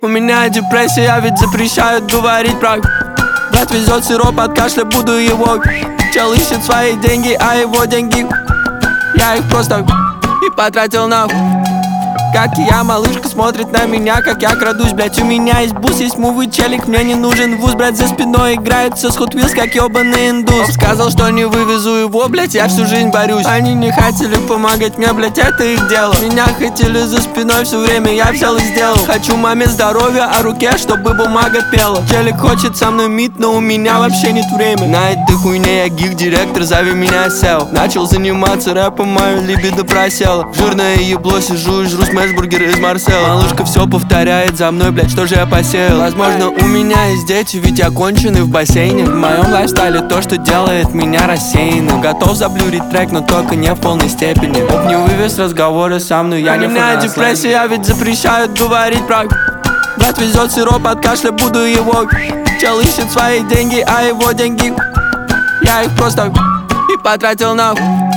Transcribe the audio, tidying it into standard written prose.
У меня депрессия, ведь запрещают говорить про. Брат везет сироп от кашля, буду его. Чел ищет свои деньги, а его деньги я их просто и потратил нахуй. Как и я, малышка смотрит на меня, как я крадусь, блять. У меня есть бус, есть мувы, челик, мне не нужен вуз. Брат за спиной играется с Hot Wheels, как ебаный индус. Сказал, что не вывезу его, блять, я всю жизнь борюсь. Они не хотели помогать мне, блять, это их дело. Меня хотели за спиной все время, я взял и сделал. Хочу маме здоровья, а руке, чтобы бумага пела. Челик хочет со мной мит, но у меня вообще нет времени. На этой хуйне я гик-директор, зови меня сел. Начал заниматься рэпом, мою либидо просела. Жирное ебло, сижу и жру смэшбургер из Марсела. Малышка все повторяет за мной, блять, что же я посеял? Возможно, у меня есть дети, ведь я конченый в бассейне. В моем лайфстайле то, что делает меня рассеянным. Готов заблюрить трек, но только не в полной степени. Об не вывез разговоры со мной, я не фанат. У меня депрессия, ведь запрещают говорить про. Брат везет сироп от кашля, буду его. Чел ищет свои деньги, а его деньги я их просто и потратил нахуй.